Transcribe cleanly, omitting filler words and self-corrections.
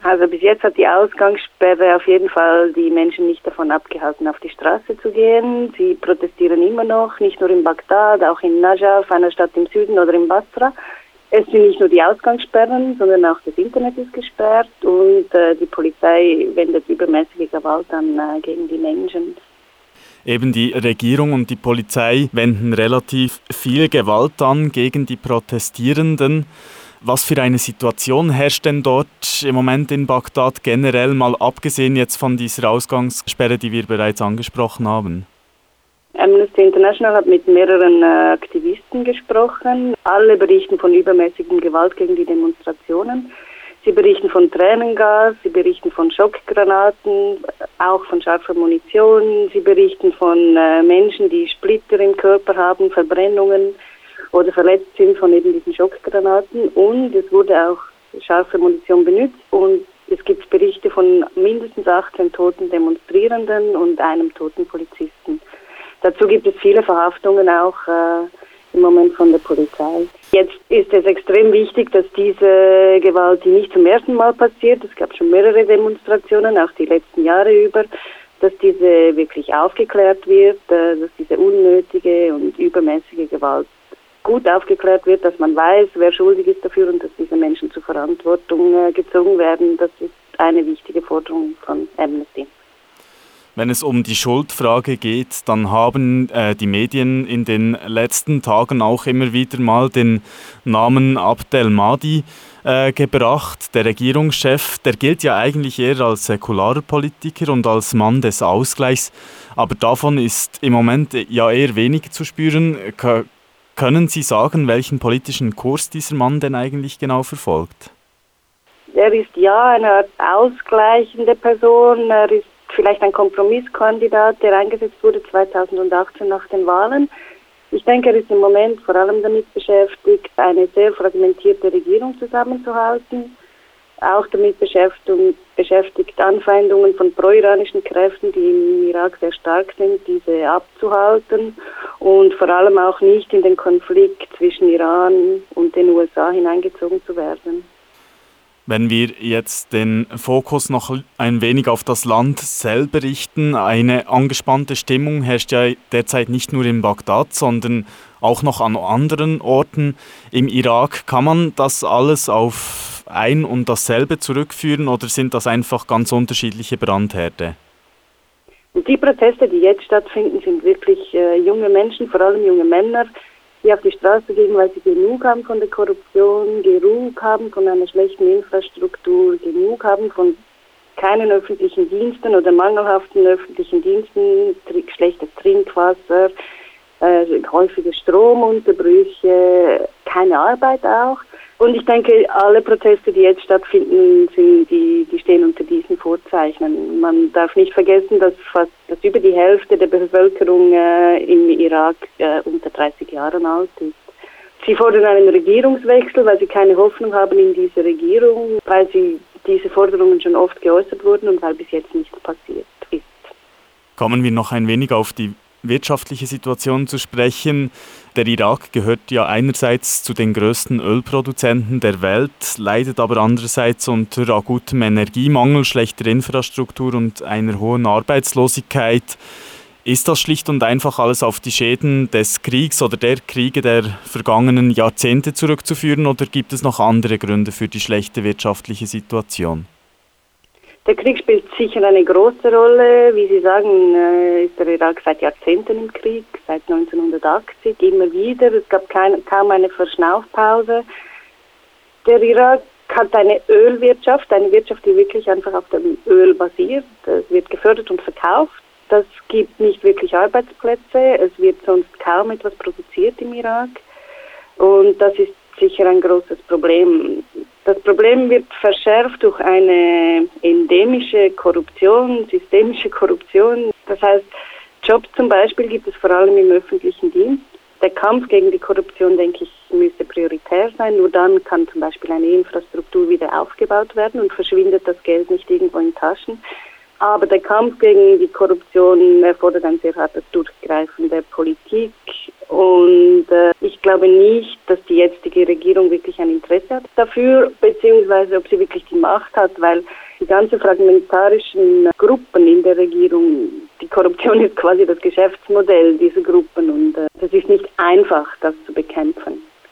Also bis jetzt hat die Ausgangssperre auf jeden Fall die Menschen nicht davon abgehalten, auf die Straße zu gehen. Sie protestieren immer noch, nicht nur in Bagdad, auch in Najaf, einer Stadt im Süden, oder in Basra. Es sind nicht nur die Ausgangssperren, sondern auch das Internet ist gesperrt und die Polizei wendet übermäßige Gewalt an gegen die Menschen. Eben die Regierung und die Polizei wenden relativ viel Gewalt an gegen die Protestierenden. Was für eine Situation herrscht denn dort im Moment in Bagdad generell, mal abgesehen jetzt von dieser Ausgangssperre, die wir bereits angesprochen haben? Amnesty International hat mit mehreren Aktivisten gesprochen. Alle berichten von übermäßigen Gewalt gegen die Demonstrationen. Sie berichten von Tränengas, sie berichten von Schockgranaten, auch von scharfer Munition. Sie berichten von Menschen, die Splitter im Körper haben, Verbrennungen oder verletzt sind von eben diesen Schockgranaten. Und es wurde auch scharfe Munition benutzt und es gibt Berichte von mindestens 18 toten Demonstrierenden und einem toten Polizisten. Dazu gibt es viele Verhaftungen auch im Moment von der Polizei. Jetzt ist es extrem wichtig, dass diese Gewalt, die nicht zum ersten Mal passiert, es gab schon mehrere Demonstrationen, auch die letzten Jahre über, dass diese wirklich aufgeklärt wird, dass diese unnötige und übermäßige Gewalt gut aufgeklärt wird, dass man weiß, wer schuldig ist dafür und dass diese Menschen zur Verantwortung gezogen werden. Das ist eine wichtige Forderung von Amnesty. Wenn es um die Schuldfrage geht, dann haben die Medien in den letzten Tagen auch immer wieder mal den Namen Abdel Mahdi gebracht, der Regierungschef. Der gilt ja eigentlich eher als säkularer Politiker und als Mann des Ausgleichs, aber davon ist im Moment ja eher wenig zu spüren. Können Sie sagen, welchen politischen Kurs dieser Mann denn eigentlich genau verfolgt? Er ist ja eine Art ausgleichende Person, er ist vielleicht ein Kompromisskandidat, der eingesetzt wurde 2018 nach den Wahlen. Ich denke, er ist im Moment vor allem damit beschäftigt, eine sehr fragmentierte Regierung zusammenzuhalten, auch damit beschäftigt, Anfeindungen von pro-iranischen Kräften, die im Irak sehr stark sind, diese abzuhalten und vor allem auch nicht in den Konflikt zwischen Iran und den USA hineingezogen zu werden. Wenn wir jetzt den Fokus noch ein wenig auf das Land selber richten, eine angespannte Stimmung herrscht ja derzeit nicht nur in Bagdad, sondern auch noch an anderen Orten im Irak. Kann man das alles auf ein und dasselbe zurückführen oder sind das einfach ganz unterschiedliche Brandherde? Die Proteste, die jetzt stattfinden, sind wirklich junge Menschen, vor allem junge Männer, die auf die Straße gehen, weil sie genug haben von der Korruption, genug haben von einer schlechten Infrastruktur, genug haben von keinen öffentlichen Diensten oder mangelhaften öffentlichen Diensten, schlechtes Trinkwasser, häufige Stromunterbrüche, keine Arbeit auch. Und ich denke, alle Proteste, die jetzt stattfinden, die stehen unter diesen Vorzeichen. Man darf nicht vergessen, dass über die Hälfte der Bevölkerung im Irak unter 30 Jahren alt ist. Sie fordern einen Regierungswechsel, weil sie keine Hoffnung haben in diese Regierung, weil diese Forderungen schon oft geäußert wurden und weil bis jetzt nichts passiert ist. Kommen wir noch ein wenig auf die wirtschaftliche Situation zu sprechen. Der Irak gehört ja einerseits zu den größten Ölproduzenten der Welt, leidet aber andererseits unter akutem Energiemangel, schlechter Infrastruktur und einer hohen Arbeitslosigkeit. Ist das schlicht und einfach alles auf die Schäden des Kriegs oder der Kriege der vergangenen Jahrzehnte zurückzuführen oder gibt es noch andere Gründe für die schlechte wirtschaftliche Situation? Der Krieg spielt sicher eine große Rolle. Wie Sie sagen, ist der Irak seit Jahrzehnten im Krieg, seit 1980 immer wieder. Es gab kaum eine Verschnaufpause. Der Irak hat eine Ölwirtschaft, eine Wirtschaft, die wirklich einfach auf dem Öl basiert. Es wird gefördert und verkauft. Das gibt nicht wirklich Arbeitsplätze. Es wird sonst kaum etwas produziert im Irak. Und das ist sicher ein großes Problem. Das Problem wird verschärft durch eine endemische Korruption, systemische Korruption. Das heißt, Jobs zum Beispiel gibt es vor allem im öffentlichen Dienst. Der Kampf gegen die Korruption, denke ich, müsste prioritär sein. Nur dann kann zum Beispiel eine Infrastruktur wieder aufgebaut werden und verschwindet das Geld nicht irgendwo in Taschen. Aber der Kampf gegen die Korruption erfordert ein sehr hartes Durchgreifen der Politik. Und ich glaube nicht, dass die jetzige Regierung wirklich ein Interesse hat dafür, beziehungsweise ob sie wirklich die Macht hat, weil die ganzen fragmentarischen Gruppen in der Regierung, die Korruption ist quasi das Geschäftsmodell dieser Gruppen und es ist nicht einfach, das zu bekämpfen.